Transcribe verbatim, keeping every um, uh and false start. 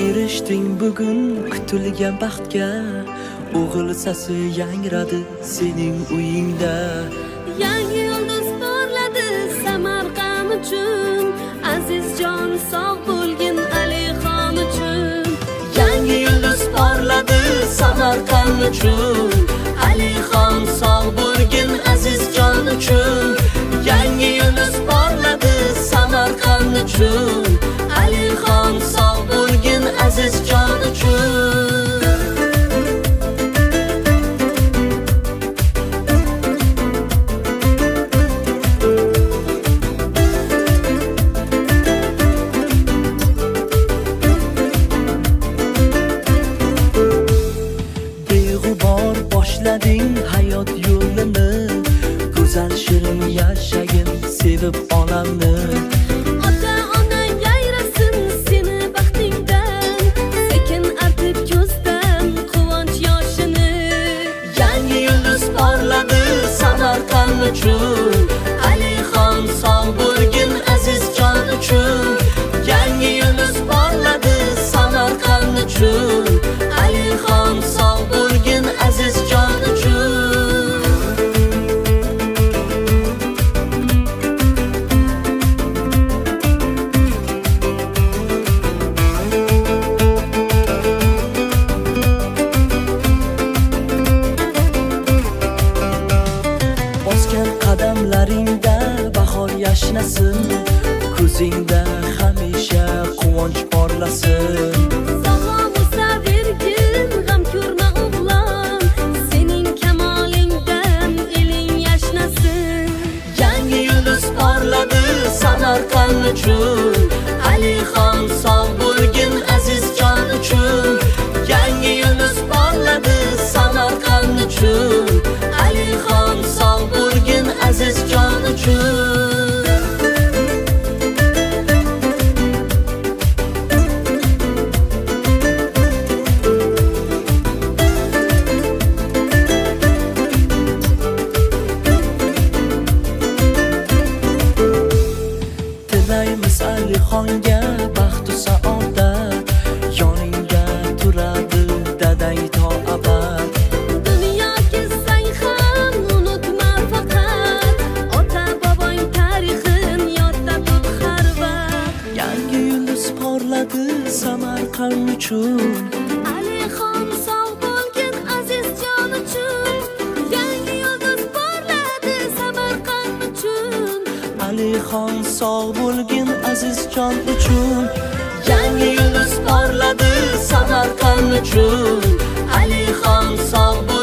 Erishding bugun kutilgan baxtga, o'g'il sasi yangradi sening uyingda. Yangi yulduz porladi Samarqand uchun, Azizjon sog' bo'lgin Alixon uchun. Yangi yulduz porladi Samarqand uchun, Alixon sog' bo'lgin Azizjon uchun. Yangi yulduz porladi Samarqand uchun, Alixon sog' bo'lgin Azizjon uchun. Boshlading hayot yo'lini, go'zal shirin yashagin sevib onamni. Ota onang yayrasin seni baxtingdan, sekin artib ko'zdan quvonch yoshini. Yangi yulduz porladi Samarqand uchun, Alixon sog' bo'lgin Azizjon uchun. Yangi yulduz porladi Samarqand uchun, Alixon sog' bo'lgin Azizjon uchun. Bosgan qadamlaringda bahor yashnasin, ko'zingda hamisha quvonch porlasin. Sog'lom o'sa vergin, g'am ko'rma o'g'lon, sening kamolingdan eling yashnasin. Yangi yulduz porladi Samarqand uchun, Alixon sog' bo'lgin Azizjon uchun. Yangi yulduz porladi Samarqand uchun, Alixon sog' bo'lgin Azizjon uchun. Tilaymiz Alixonga baxt va saodat, yoningda turadi dadang to abad. Dunyo kezsang ham unutma faqat, ota boboing tarixin yodda tut har vaqt. Yangi yulduz porladi Samarqand uchun, Alixon sog' bo'lgin Azizjon uchun. Yangi yulduz porladi Samarqand uchun, Alixon sog' bo'lgin Azizjon uchun. Yangi yulduz porladi Samarqand uchun, Alixon sog'